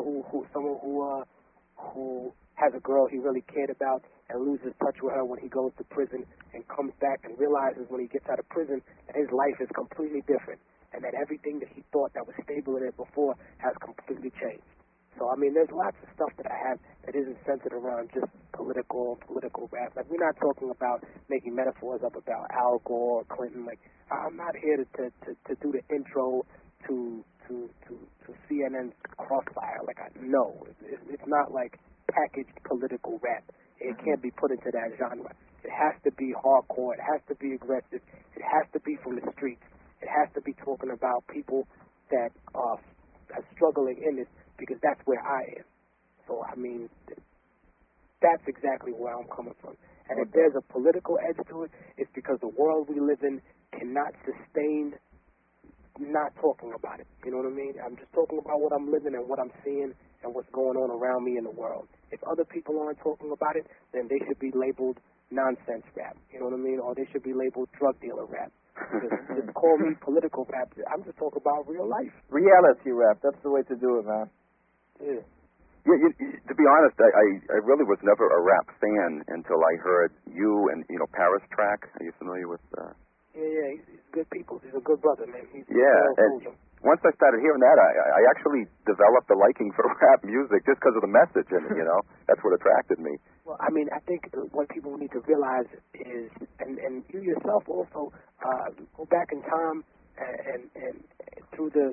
who has a girl he really cared about and loses touch with her when he goes to prison and comes back and realizes when he gets out of prison that his life is completely different and that everything that he thought that was stable in it before has completely changed. So, I mean, there's lots of stuff that I have that isn't centered around just political rap. Like, we're not talking about making metaphors up about Al Gore or Clinton. Like, I'm not here to do the intro to CNN's Crossfire. Like, no. It's not like packaged political rap. It can't be put into that genre. It has to be hardcore. It has to be aggressive. It has to be from the streets. It has to be talking about people that are struggling in this, because that's where I am. So, I mean, that's exactly where I'm coming from. And if there's a political edge to it, it's because the world we live in cannot sustain not talking about it. You know what I mean? I'm just talking about what I'm living and what I'm seeing and what's going on around me in the world. If other people aren't talking about it, then they should be labeled nonsense rap. You know what I mean? Or they should be labeled drug dealer rap. Just call me political rap. I'm just talking about real life. Reality rap. That's the way to do it, man. Yeah. To be honest, I really was never a rap fan until I heard you and, Paris Track. Are you familiar with... Yeah, he's good people. He's a good brother, man. And once I started hearing that, I actually developed a liking for rap music just because of the message, and, that's what attracted me. Well, I mean, I think what people need to realize is, and you yourself also, go back in time and through the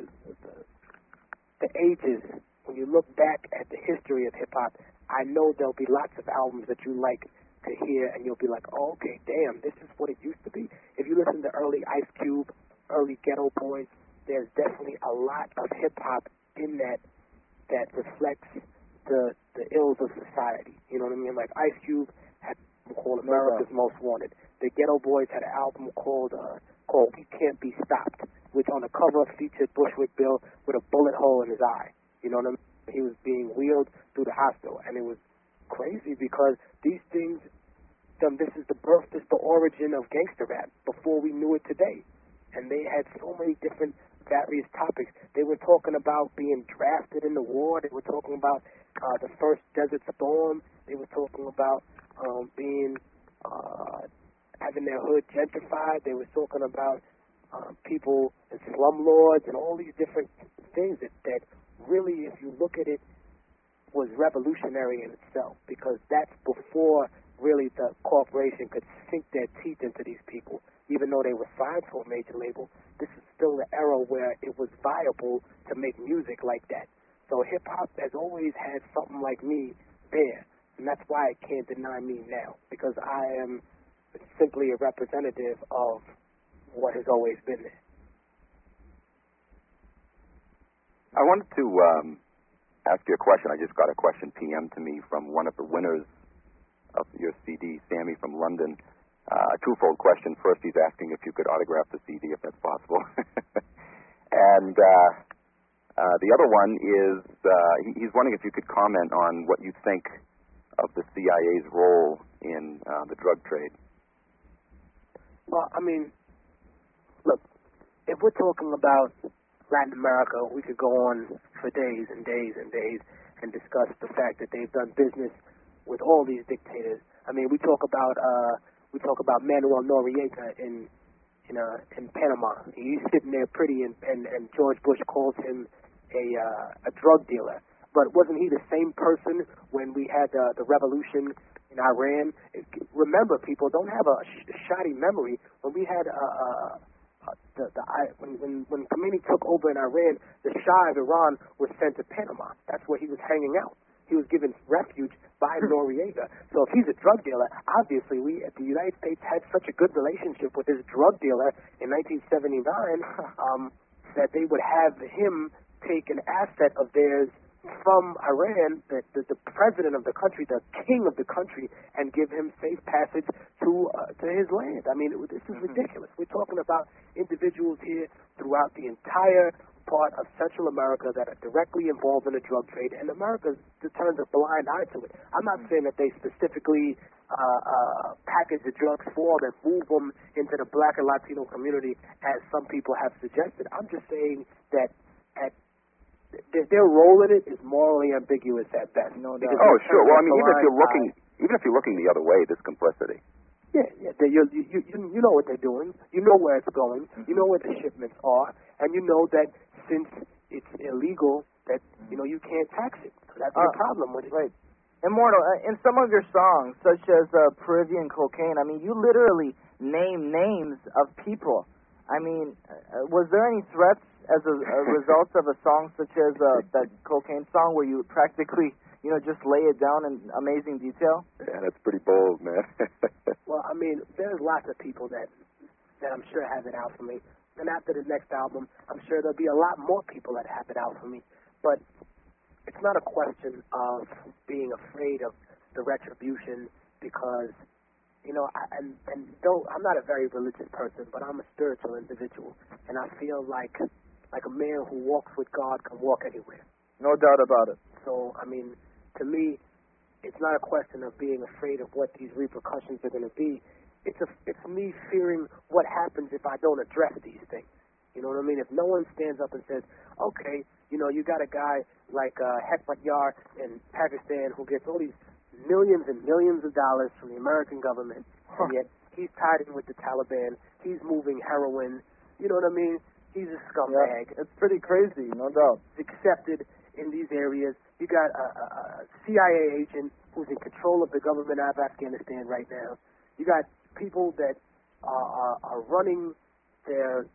ages, when you look back at the history of hip-hop, I know there'll be lots of albums that you like to hear, and you'll be like, oh, okay, damn, this is what it used to be. If you listen to early Ice Cube, early Ghetto Boys, there's definitely a lot of hip-hop in that reflects the ills of society. You know what I mean? Like Ice Cube had an album called America's Most Wanted. The Ghetto Boys had an album called We Can't Be Stopped, which on the cover featured Bushwick Bill with a bullet hole in his eye. You know what I mean? He was being wheeled the hospital, and it was crazy because these things, this is the birth, this is the origin of gangster rap before we knew it today. And they had so many different various topics. They were talking about being drafted in the war. They were talking about the first Desert Storm. They were talking about being having their hood gentrified. They were talking about people and slumlords and all these different things that really, if you look at it, was revolutionary in itself, because that's before really the corporation could sink their teeth into these people. Even though they were signed to a major label, this is still the era where it was viable to make music like that. So hip-hop has always had something like me there, and that's why it can't deny me now, because I am simply a representative of what has always been there. I wanted to ask you a question. I just got a question PM to me from one of the winners of your CD, Sammy from London. A twofold question. First, he's asking if you could autograph the CD, if that's possible. And the other one is he's wondering if you could comment on what you think of the CIA's role in the drug trade. Well, I mean, look, if we're talking about Latin America, we could go on for days and days and days and discuss the fact that they've done business with all these dictators. I mean, we talk about Manuel Noriega in Panama. He's sitting there pretty, and George Bush calls him a drug dealer. But wasn't he the same person when we had the revolution in Iran? Remember, people don't have a shoddy memory. When we had when Khomeini took over in Iran, the Shah of Iran was sent to Panama. That's where he was hanging out. He was given refuge by Noriega. So if he's a drug dealer, obviously we at the United States had such a good relationship with this drug dealer in 1979 that they would have him take an asset of theirs from Iran, the president of the country, the king of the country, and give him safe passage to his land. I mean, this is ridiculous. We're talking about individuals here throughout the entire part of Central America that are directly involved in the drug trade, and America turns a blind eye to it. I'm not saying that they specifically package the drugs for them, move them into the black and Latino community, as some people have suggested. I'm just saying that their role in it is morally ambiguous at best. No doubt. Oh, sure. Well, I mean, even if you're looking the other way, there's complicity. Yeah. You know what they're doing. You know where it's going. You know where the shipments are, and you know that since it's illegal, that you can't tax it. So that's the problem with it. Right. Immortal, in some of your songs, such as Peruvian Cocaine, I mean, you literally name names of people. I mean, was there any threats as a result of a song such as that Cocaine song, where you practically, just lay it down in amazing detail? Yeah, that's pretty bold, man. Well, I mean, there's lots of people that I'm sure have it out for me. And after the next album, I'm sure there'll be a lot more people that have it out for me. But it's not a question of being afraid of the retribution, because I'm not a very religious person, but I'm a spiritual individual, and I feel like a man who walks with God can walk anywhere. No doubt about it. So, I mean, to me, it's not a question of being afraid of what these repercussions are going to be. It's me fearing what happens if I don't address these things. You know what I mean? If no one stands up and says, okay, you got a guy like Hekmat Yar in Pakistan who gets all these millions and millions of dollars from the American government, and yet he's tied in with the Taliban. He's moving heroin. You know what I mean? He's a scumbag. Yeah, it's pretty crazy, no doubt. He's accepted in these areas. You got a CIA agent who's in control of the government of Afghanistan right now. You got people that are running their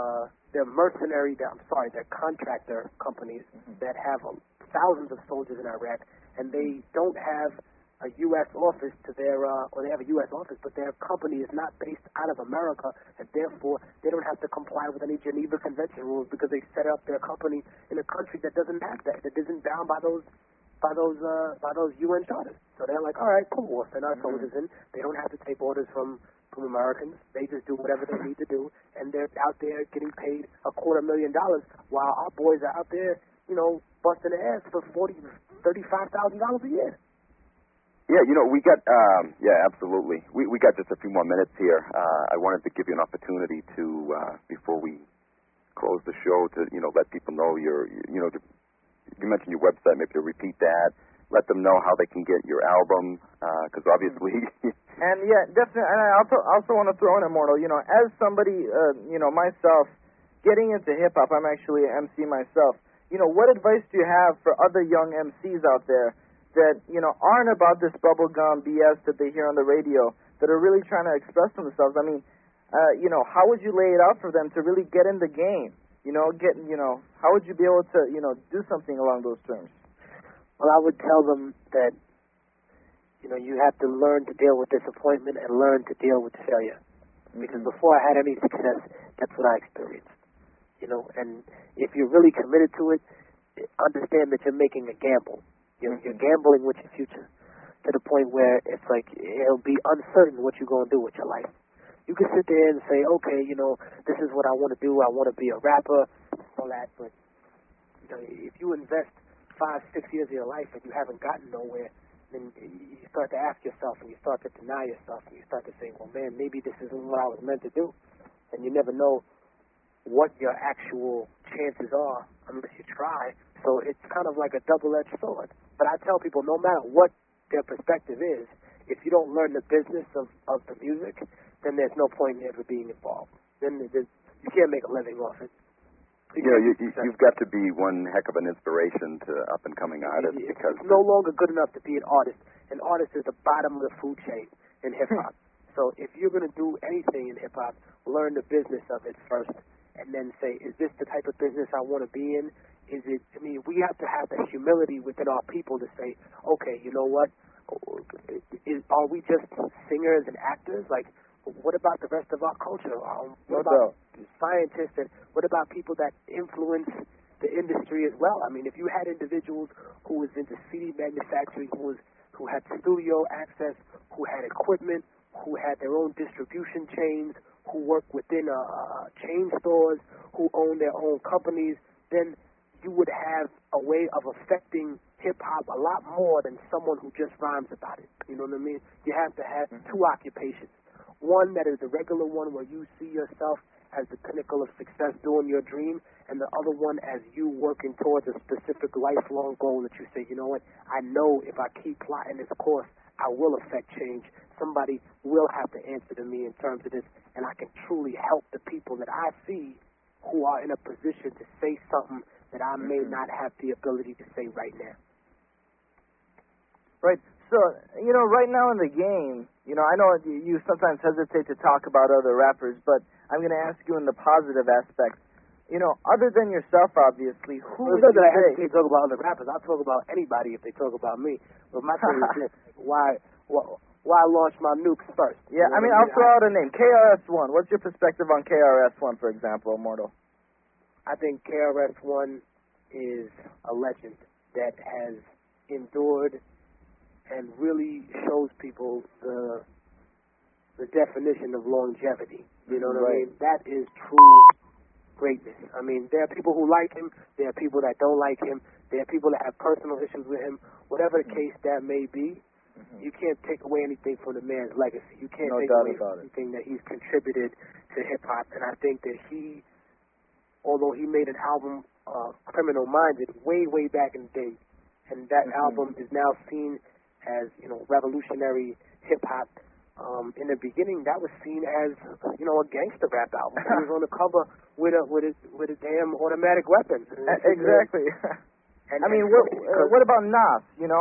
contractor companies that have thousands of soldiers in Iraq, and they don't have a U.S. office to their, or they have a U.S. office, but their company is not based out of America, and therefore they don't have to comply with any Geneva Convention rules because they set up their company in a country that doesn't have that isn't bound by those UN charters. So they're like, all right, cool, we'll send our soldiers in. They don't have to take orders from Americans. They just do whatever they need to do, and they're out there getting paid $250,000 while our boys are out there, busting their ass for $40,000, $35,000 a year. Yeah, we got, absolutely. We got just a few more minutes here. I wanted to give you an opportunity to, before we close the show, to, let people know you mentioned your website, maybe to repeat that. Let them know how they can get your album, because obviously... And, yeah, definitely, and I also want to throw in, Immortal, as somebody, myself, getting into hip-hop, I'm actually an MC myself, what advice do you have for other young MCs out there that, aren't about this bubblegum BS that they hear on the radio, that are really trying to express themselves? I mean, how would you lay it out for them to really get in the game? How would you be able to, do something along those terms? Well, I would tell them that, you have to learn to deal with disappointment and learn to deal with failure. Because before I had any success, that's what I experienced. And if you're really committed to it, understand that you're making a gamble. You're gambling with your future to the point where it's like it'll be uncertain what you're going to do with your life. You can sit there and say, okay, this is what I want to do. I want to be a rapper, all that. But, if you invest 5-6 years of your life and you haven't gotten nowhere, then you start to ask yourself and you start to deny yourself and you start to say, well, man, maybe this isn't what I was meant to do. And you never know what your actual chances are unless you try. So it's kind of like a double-edged sword. But I tell people, no matter what their perspective is, if you don't learn the business of the music, then there's no point in ever being involved. Then you can't make a living off it. You've got to be one heck of an inspiration to up-and-coming artists. Because it's no longer good enough to be an artist. An artist is the bottom of the food chain in hip-hop. So if you're going to do anything in hip-hop, learn the business of it first, and then say, is this the type of business I want to be in? We have to have the humility within our people to say, okay, you know what? Are we just singers and actors? Like, what about the rest of our culture? What about scientists? And what about people that influence the industry as well? I mean, if you had individuals who was into CD manufacturing, who had studio access, who had equipment, who had their own distribution chains, who worked within chain stores, who owned their own companies, then you would have a way of affecting hip-hop a lot more than someone who just rhymes about it. You know what I mean? You have to have two occupations. One that is the regular one where you see yourself as the pinnacle of success doing your dream, and the other one as you working towards a specific lifelong goal that you say, you know what, I know if I keep plotting this course, I will affect change. Somebody will have to answer to me in terms of this, and I can truly help the people that I see who are in a position to say something that I may not have the ability to say right now. Right. So, right now in the game, I know you sometimes hesitate to talk about other rappers, but I'm going to ask you in the positive aspect. Other than yourself, obviously, who would you say? I hesitate to talk about other rappers. I'll talk about anybody if they talk about me. But my thing is this, why launch my nukes first? Yeah, I'll throw out a name. KRS-One. What's your perspective on KRS-One, for example, Immortal? I think KRS-One is a legend that has endured and really shows people the definition of longevity. You know what I mean? That is true greatness. I mean, there are people who like him. There are people that don't like him. There are people that have personal issues with him. Whatever the case that may be, you can't take away anything from the man's legacy. You can't take away anything that he's contributed to hip-hop. And I think that although he made an album, Criminal Minded, way, way back in the day, and that album is now seen as, revolutionary hip-hop. In the beginning, that was seen as, a gangster rap album. He was on the cover with a damn automatic weapon. Exactly. What about Nas,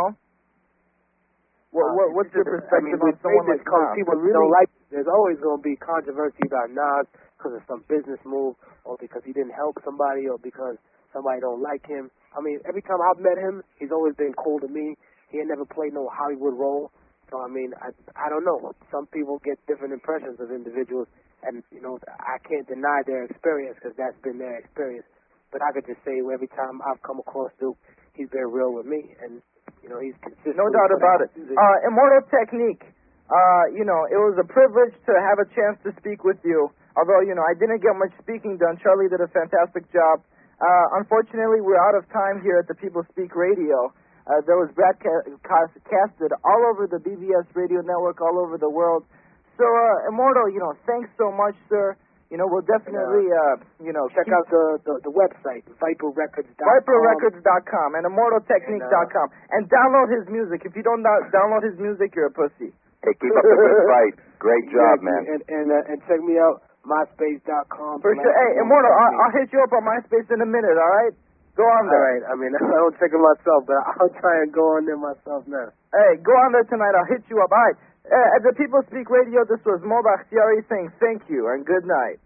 What's your perspective on someone like Nas? People don't like. There's always going to be controversy about Nas because of some business move, or because he didn't help somebody, or because somebody don't like him. Every time I've met him, he's always been cool to me. He ain't never played no Hollywood role. So, I don't know. Some people get different impressions of individuals, and, I can't deny their experience because that's been their experience. But I could just say every time I've come across Duke, he's been real with me, and, he's consistent. No doubt about it. Immortal Technique, it was a privilege to have a chance to speak with you. Although, I didn't get much speaking done. Charlie did a fantastic job. Unfortunately, we're out of time here at the People Speak Radio. that was broadcasted all over the BBS radio network, all over the world. So, Immortal, thanks so much, sir. We'll definitely, check out the website, ViperRecords.com. ViperRecords.com and ImmortalTechnique.com. And download his music. If you don't download his music, you're a pussy. Hey, keep up the good fight. Great job, man. And check me out, MySpace.com. For sure. Hey, Immortal, I'll hit you up on MySpace in a minute, all right? Go on there. All right. I mean, I don't check it myself, but I'll try and go on there myself now. Hey, go on there tonight. I'll hit you up. All right. At the People Speak Radio, this was Mo Bakhtiari saying thank you and good night.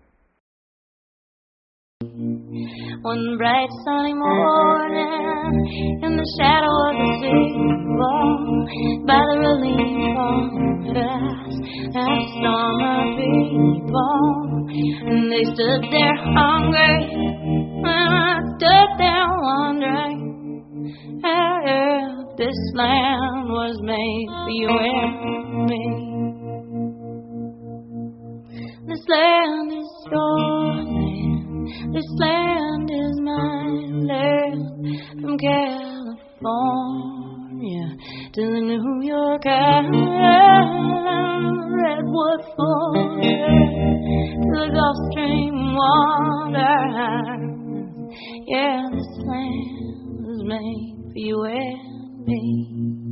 One bright sunny morning, in the shadow of the sea, by the relief office, I saw my people, and they stood there hungry, and I stood there wondering if this land was made for you and me. This land is your land. This land is my land, from California to the New York Island, Redwood Forest to the Gulf Stream water. Yeah, this land was made for you and me.